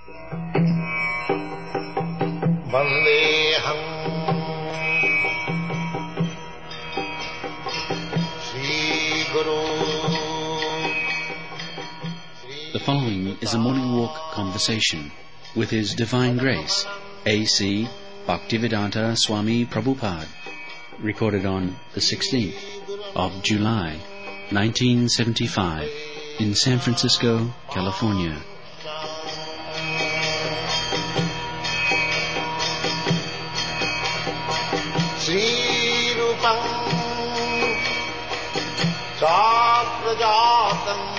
Vandeham Sri Guru. The following is a morning walk conversation with His Divine Grace, A.C. Bhaktivedanta Swami Prabhupada, recorded on the 16th of July, 1975, in San Francisco, California. Sri Rupam Saprajatam.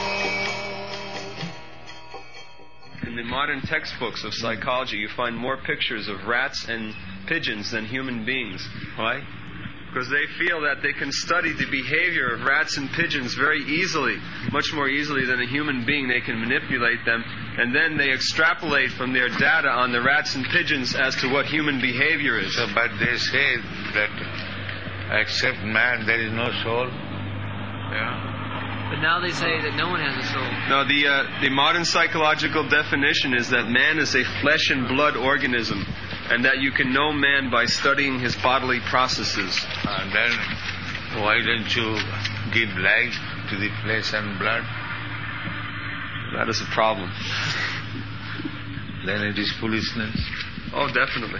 In the modern textbooks of psychology, you find more pictures of rats and pigeons than human beings. Why? Because they feel that they can study the behavior of rats and pigeons very easily, much more easily than a human being. They can manipulate them, and then they extrapolate from their data on the rats and pigeons as to what human behavior is. So, but they say that except man, there is no soul. Yeah. But now they say that no one has a soul. No, the modern psychological definition is that man is a flesh and blood organism, and that you can know man by studying his bodily processes. And then why don't you give life to the flesh and blood? That is a problem. Then it is foolishness. Oh, definitely.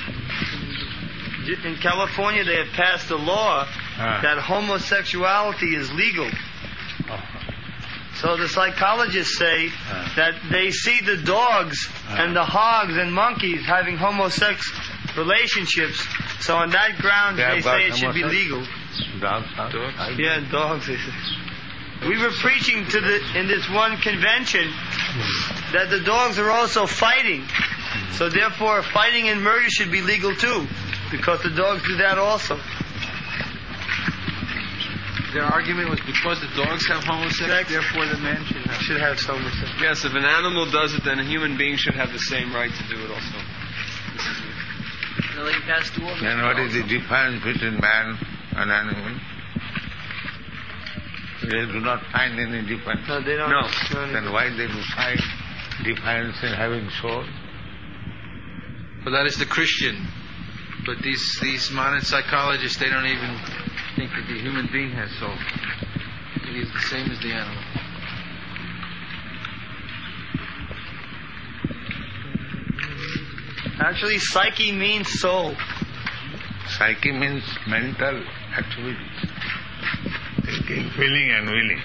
In California, they have passed a law that homosexuality is legal. So the psychologists say that they see the dogs and the hogs and monkeys having homosexual relationships. So on that ground, they say it should be legal. Dogs? Yeah, dogs, they say. We were preaching in this one convention that the dogs are also fighting. So therefore, fighting and murder should be legal too, because the dogs do that also. Their argument was because the dogs have homosexuality, therefore the man should have homosexuality. Yes, if an animal does it, then a human being should have the same right to do it also. Then what is the difference between man and animal? They do not find any difference. No, they don't. No. Then why they do find difference in having soul? Well, that is the Christian. But these modern psychologists, they don't even think that the human being has soul. It is the same as the animal. Actually, psyche means soul. Psyche means mental activities. Thinking, feeling and willing.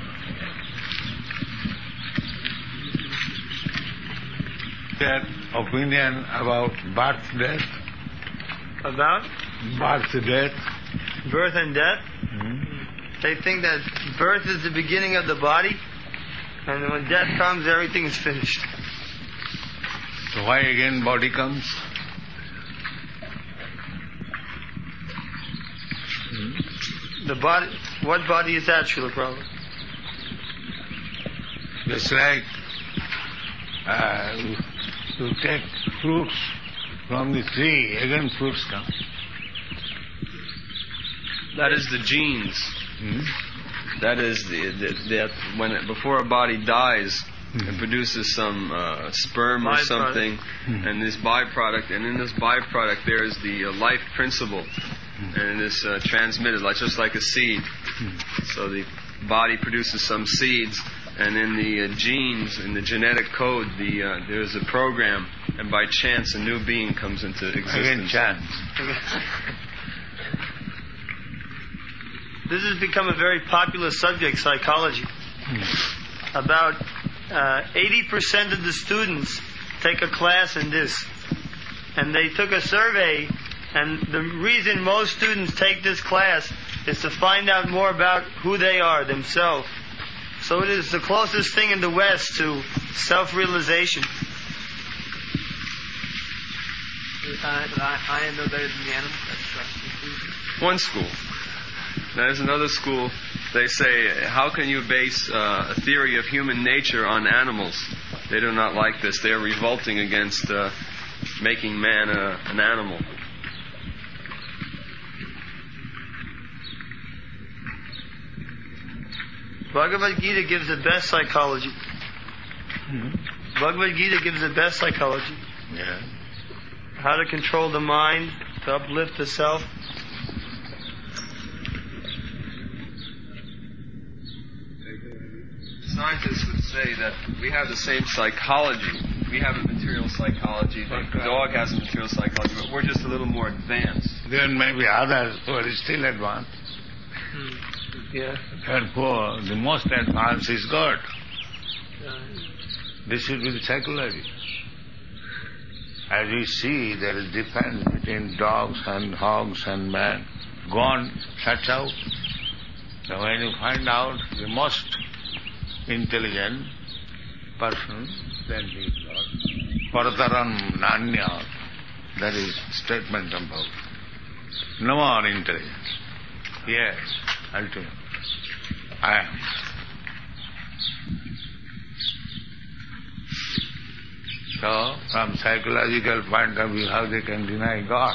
Their opinion about birth, death. About? Birth, death. Birth and death? They think that birth is the beginning of the body, and when death comes, everything is finished. So why again body comes? The body, what body is that, Srila Prabhupada? Just like you take fruits from the tree, again fruits come. That is the genes. That is before a body dies, it produces some sperm or something, and this byproduct. And in this byproduct, there is the life principle, and it is transmitted, just like a seed. So the body produces some seeds, and in the genes, in the genetic code, there is a program, and by chance, a new being comes into existence. Again, chance. This has become a very popular subject, psychology. About 80% of the students take a class in this. And they took a survey, and the reason most students take this class is to find out more about who they are themselves. So it is the closest thing in the West to self-realization. I am no better than the animal. One school. There's another school. They say, how can you base a theory of human nature on animals? They do not like this. They are revolting against making man an animal. Bhagavad Gita gives the best psychology. Bhagavad Gita gives the best psychology. Yeah. How to control the mind, to uplift the self. Scientists would say that we have the same psychology. We have a material psychology. The dog has a material psychology, but we're just a little more advanced. There may be others who are still advanced. Yeah. Therefore, the most advanced is God. This should be the psychology. As we see, there is difference between dogs and hogs and man. God shuts out. So when you find out the most intelligent person, then he is God. Parataram Nanya, that is statement about no more intelligence. Yes, ultimate. I am. So, from psychological point of view, how they can deny God?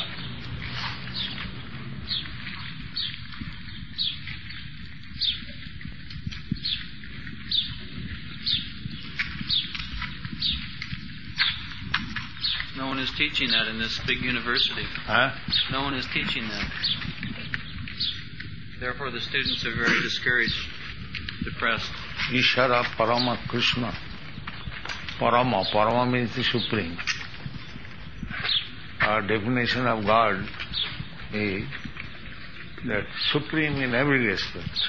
No one is teaching that in this big university. Huh? No one is teaching that. Therefore, the students are very discouraged, depressed. Ishara Parama Krishna. Parama means the supreme. Our definition of God is that supreme in every respect.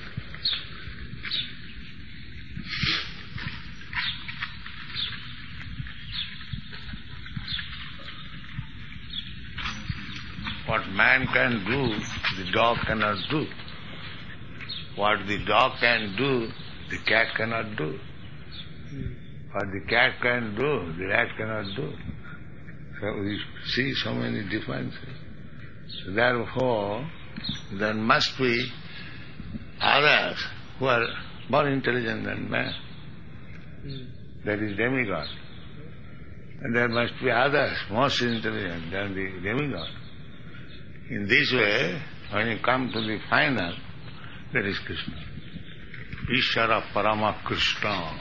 What man can do, the dog cannot do. What the dog can do, the cat cannot do. What the cat can do, the rat cannot do. So we see so many differences. So therefore, there must be others who are more intelligent than man. That is demigod. And there must be others most intelligent than the demigod. In this way, when you come to the final, that is Krishna. Ishara Parama Krishna.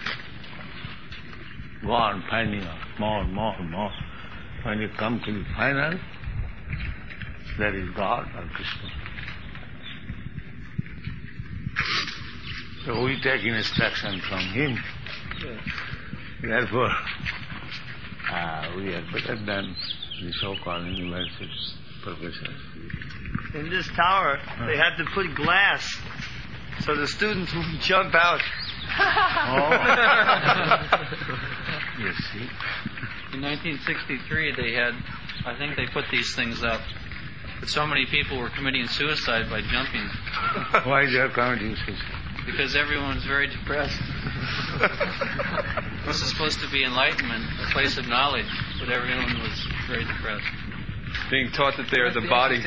Go on finding out more. When you come to the final, that is God or Krishna. So we take instruction from him. Therefore, we are better than the so-called university professors. In this tower, they had to put glass so the students wouldn't jump out. You see? In 1963, they had, I think they put these things up, but so many people were committing suicide by jumping. Why they are committing suicide? Because everyone was very depressed. This is supposed to be enlightenment, a place of knowledge, but everyone was very depressed. Being taught that they are the body.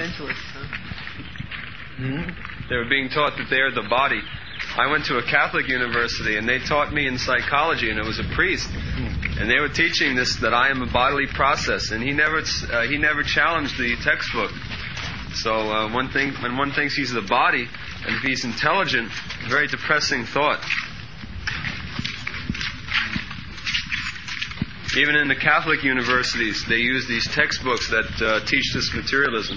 They were being taught that they are the body. I went to a Catholic university and they taught me in psychology, and it was a priest. And they were teaching this, that I am a bodily process, and he never challenged the textbook. So when one thinks he's the body, and if he's intelligent, very depressing thought. Even in the Catholic universities, they use these textbooks that teach this materialism.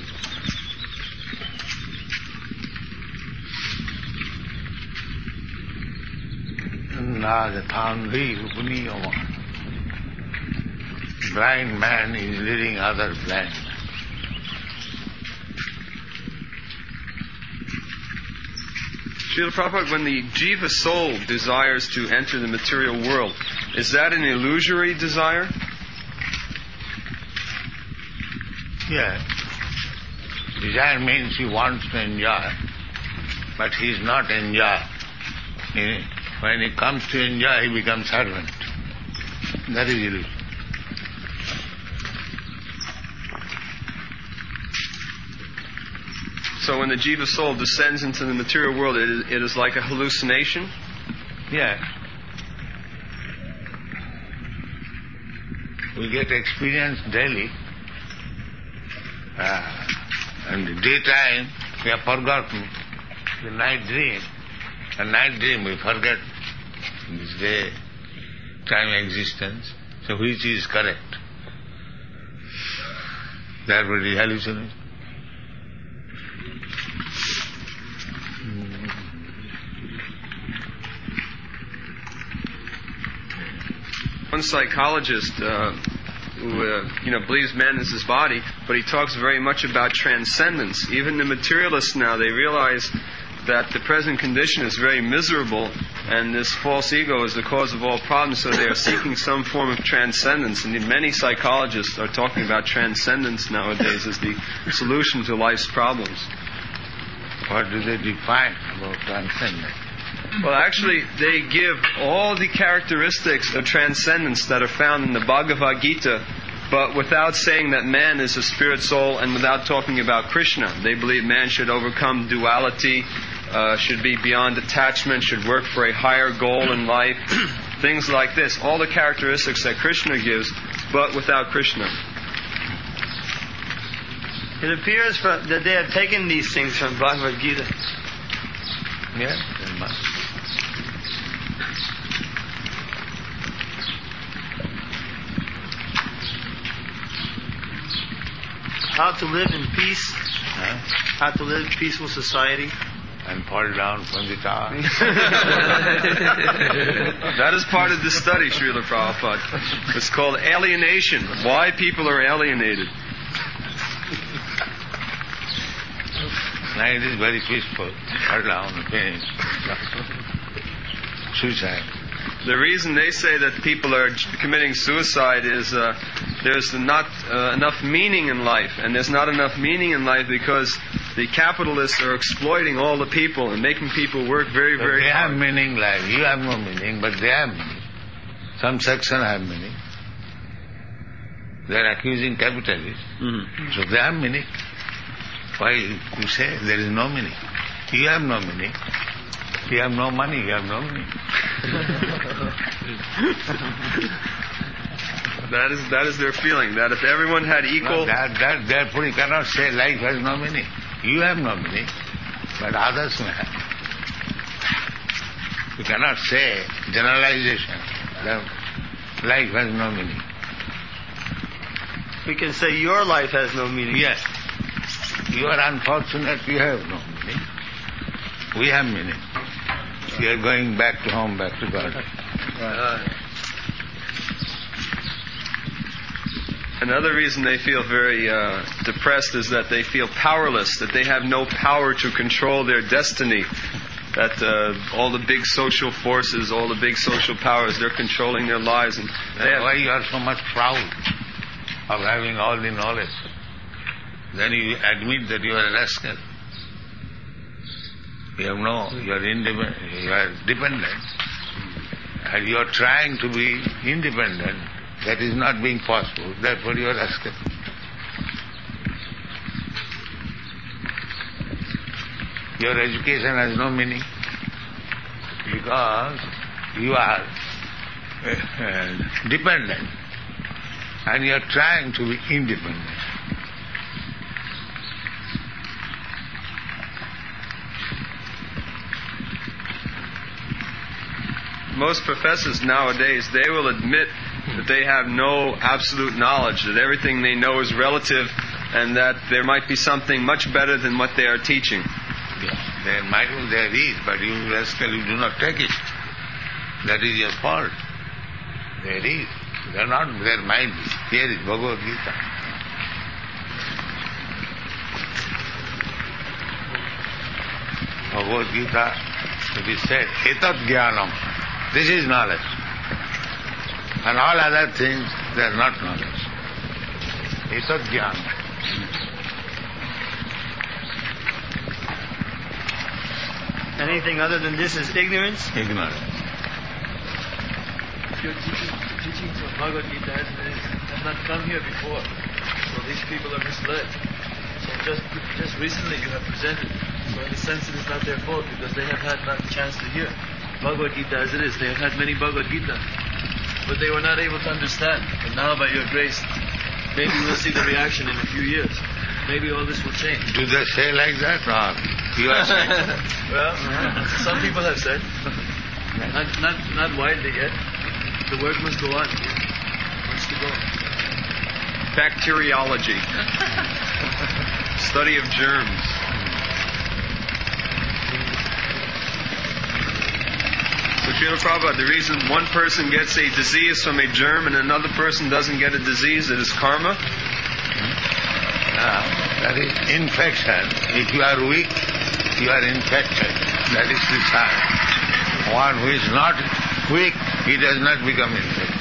Blind man is leading other blind men. Srila Prabhupada, when the jiva soul desires to enter the material world, is that an illusory desire? Yeah. Desire means he wants to enjoy, but he is not enjoy. When he comes to enjoy, he becomes servant. That is illusion. So when the jiva soul descends into the material world, it is like a hallucination? Yeah. We get experience daily. In the daytime, we have forgotten the night dream. A night dream we forget. In this day, time existence. So which is correct? That would be hallucination. One psychologist who believes man is his body, but he talks very much about transcendence. Even the materialists now, they realize that the present condition is very miserable, and this false ego is the cause of all problems, so they are seeking some form of transcendence. And many psychologists are talking about transcendence nowadays as the solution to life's problems. What do they define about transcendence? Well, actually, they give all the characteristics of transcendence that are found in the Bhagavad Gita, but without saying that man is a spirit soul and without talking about Krishna. They believe man should overcome duality, should be beyond attachment, should work for a higher goal in life, things like this. All the characteristics that Krishna gives, but without Krishna. It appears that they have taken these things from Bhagavad Gita. Yes, they must. How to live in peace, how to live in peaceful society. And fall down from the tower. That is part of the study, Srila Prabhupada. It's called alienation. Why people are alienated. Now it is very peaceful. Fall down and finish. Suicide. The reason they say that people are committing suicide is there's not enough meaning in life. And there's not enough meaning in life because the capitalists are exploiting all the people and making people work very, very they hard. Have meaning like you have no meaning, but they have meaning. Some section have meaning. They are accusing capitalists. Mm-hmm. So they have meaning. Why you say there is no meaning? You have no meaning. You have no money, you have no meaning. That is their feeling, that if everyone had equal... Therefore you cannot say life has no meaning. You have no meaning, but others may have. You cannot say generalization that life has no meaning. We can say your life has no meaning. Yes. You are unfortunate, you have no meaning. We have meaning. We are going back to home, back to God. Another reason they feel very depressed is that they feel powerless, that they have no power to control their destiny, that all the big social forces, all the big social powers, they're controlling their lives. And why you are so much proud of having all the knowledge? Then you admit that you are a rascal. You are independent, you are dependent, and you are trying to be independent. That is not being possible. Therefore you are rascal. Your education has no meaning because you are dependent, and you are trying to be independent. Most professors nowadays, they will admit that they have no absolute knowledge, that everything they know is relative, and that there might be something much better than what they are teaching. Yeah, there might be, there is, but you rascal, you do not take it. That is your fault. There is. There might be. Here is Bhagavad Gita. Bhagavad Gita, it is said, etat jnanam. This is knowledge. And all other things, they are not knowledge. Etat jnanam. Anything other than this is ignorance? Ignorance. Your teachings of Bhagavad Gita has not come here before. So these people are misled. So just recently you have presented. So in a sense it is not their fault because they have had not a chance to hear Bhagavad Gita as it is. They have had many Bhagavad Gita, but they were not able to understand. And now by your grace, maybe we'll see the reaction in a few years. Maybe all this will change. Do they say like that? Or you are saying? Well, some people have said. Not widely yet. The work must go on. Wants to go. Bacteriology. Study of germs. So Srila Prabhupada, the reason one person gets a disease from a germ and another person doesn't get a disease, it is karma? That is infection. If you are weak, you are infected. That is the sign. One who is not weak, he does not become infected.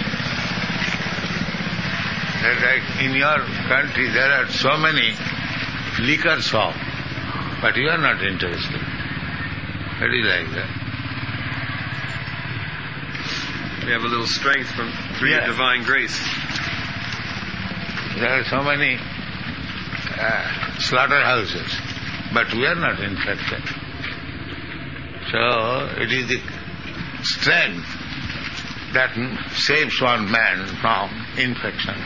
That's right. In your country there are so many liquor shops, but you are not interested. That is like that. We have a little strength through your divine grace. There are so many slaughterhouses, but we are not infected. So it is the strength that saves one man from infection.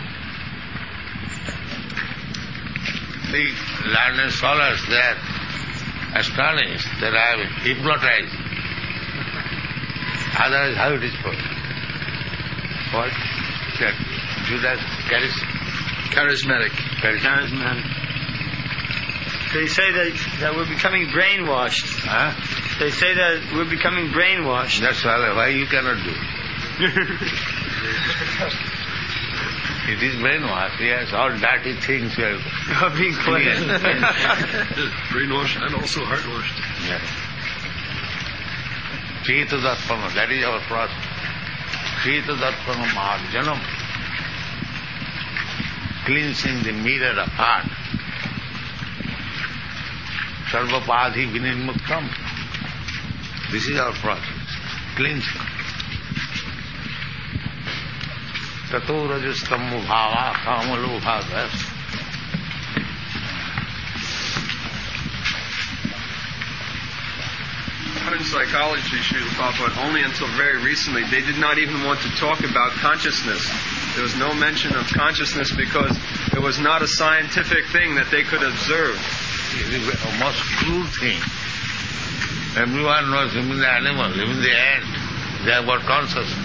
The learned scholars, they are astonished that I have hypnotized. Otherwise, how it is possible? What? That Judas Charismatic. They say that we're becoming brainwashed. Huh? They say that we're becoming brainwashed. That's why you cannot do. It is brainwashed, yes, all dirty things are being cleansed. Brainwashed and also heartwashed. Yes. Cheta Darpana, that is our process. Cheta Darpana Marjanam, cleansing the mirror of heart. Sarvapadhi Vinirmuktam. This is our process, cleansing. Tato rajastammu bhava kamalobhavas. In psychology, Srila Prabhupada, only until very recently, they did not even want to talk about consciousness. There was no mention of consciousness because it was not a scientific thing that they could observe. It is a most cruel thing. Everyone knows, even the animal, even the ant, they have got consciousness.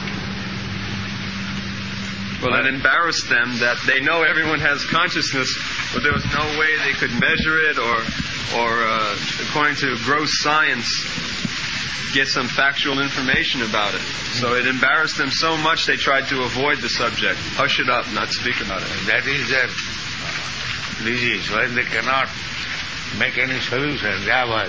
Well, it embarrassed them that they know everyone has consciousness, but there was no way they could measure it or according to gross science, get some factual information about it. So it embarrassed them so much they tried to avoid the subject, hush it up, not speak about it. That is their disease. When they cannot make any solution, they avoid.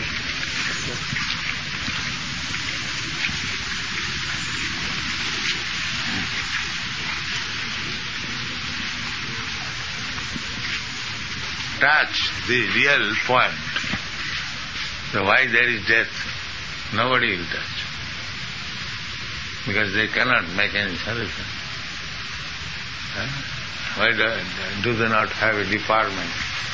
Touch the real point. So why there is death? Nobody will touch. Because they cannot make any solution. Why do they not have a department?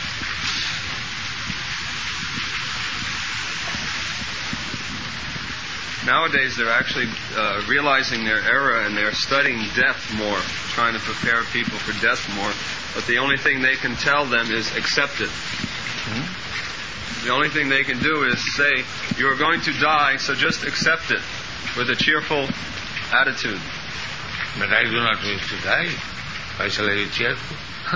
Nowadays they're actually realizing their error and they're studying death more, trying to prepare people for death more. But the only thing they can tell them is accept it. The only thing they can do is say, you are going to die, so just accept it with a cheerful attitude. But I do not wish to die. Why shall I be cheerful?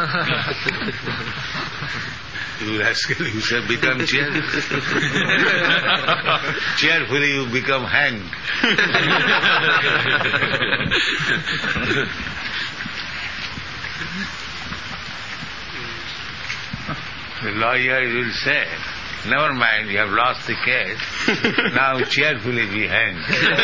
You rascal, you shall become cheerful. Cheerfully you become hanged. The lawyer will say, never mind, you have lost the case. Now cheerfully be hanged.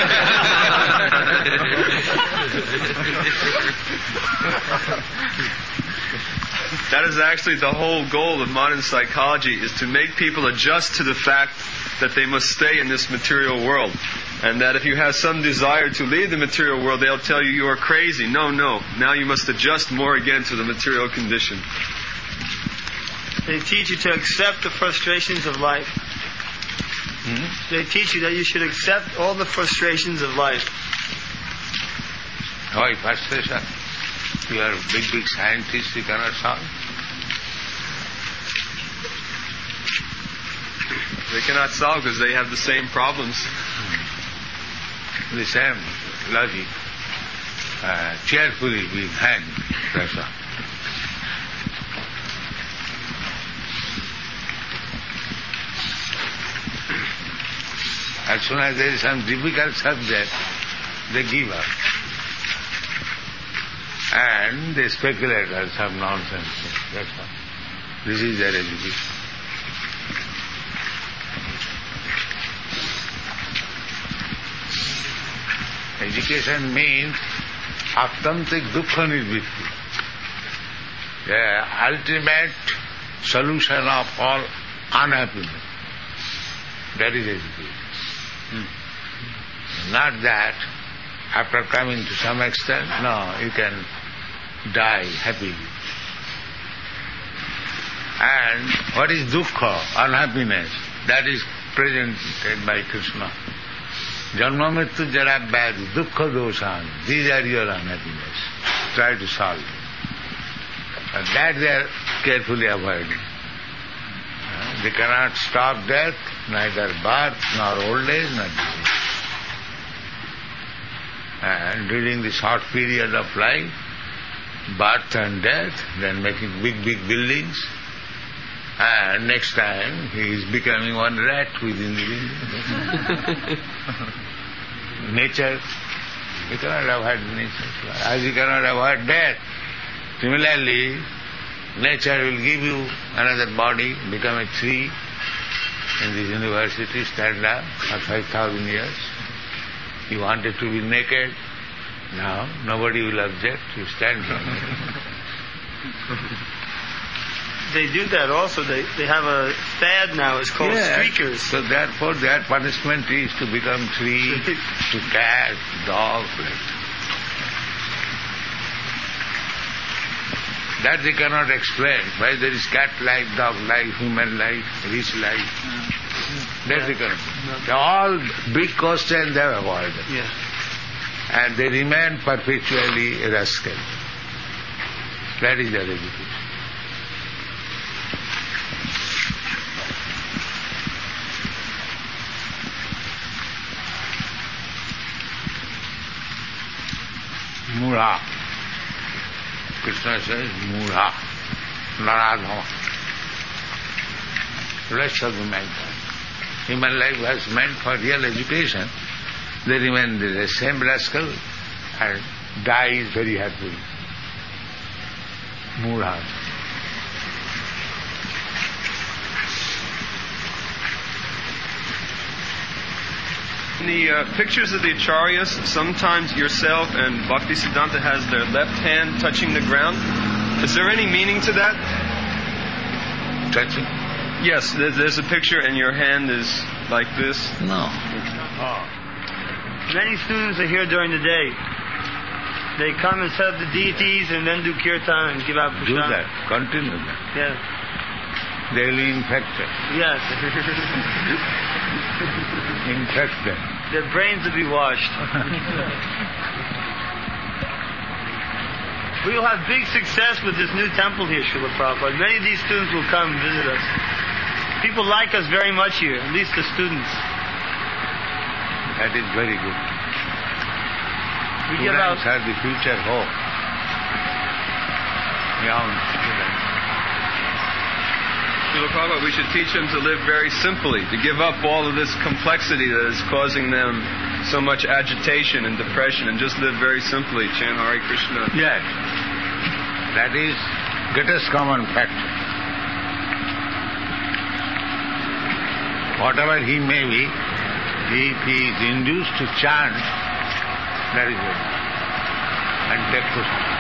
That is actually the whole goal of modern psychology, is to make people adjust to the fact that they must stay in this material world. And that if you have some desire to leave the material world, they'll tell you are crazy. No. Now you must adjust more again to the material condition. They teach you to accept the frustrations of life. They teach you that you should accept all the frustrations of life. Why frustration? You are big scientists, you cannot solve. They cannot solve because they have the same problems. The same logic. cheerfully being hanged. That's all. As soon as there is some difficult subject, they give up. And they speculate on some nonsense. That's all. This is their education. Education means attantik dukkha nirvritti, the ultimate solution of all unhappiness. That is education. Not that after coming to some extent, no, you can die happily. And what is dukkha, unhappiness? That is presented by Krishna. Janma mrityu jara vyadhi, dukkha doshan, these are your unhappiness. Try to solve it. And that they are carefully avoiding. They cannot stop death, neither birth, nor old age, nor disease. And during the short period of life, birth and death, then making big, big buildings, and next time he is becoming one rat within the building. Nature, you cannot avoid nature. As you cannot avoid death, similarly, nature will give you another body, become a tree in this university, stand up for 5,000 years. You wanted to be naked, now nobody will object, you stand here. They do that also. They have a fad now, it's called streakers. So therefore their punishment is to become tree, to cat, dog. That they cannot explain. Why there is cat life, dog life, human life, rich life. That they cannot. No. All big questions they have avoided. Yeah. And they remain perpetually rascal. That is their education. Mura. Krishna says, Mura, Naradhama. Rest of the mankind. Human life was meant for real education. They remain the same rascal and dies very happily. Mura. In the pictures of the acharyas, sometimes yourself and Bhaktisiddhanta has their left hand touching the ground. Is there any meaning to that? Touching? Yes, there's a picture and your hand is like this. No. Many students are here during the day. They come and set up the deities and then do kirtan and give out prasad. Do that. Continue that. Yes. They will infect them. Yes. Infect them. Their brains will be washed. We will have big success with this new temple here, Srila Prabhupada. Many of these students will come and visit us. People like us very much here, at least the students. That is very good. We give out. Students are the future hope. Young students. Srila Prabhupada, we should teach them to live very simply, to give up all of this complexity that is causing them so much agitation and depression, and just live very simply. Chant Hare Krishna. Yes. That is greatest common factor. Whatever he may be, if he is induced to chant, that is it. And take Krishna.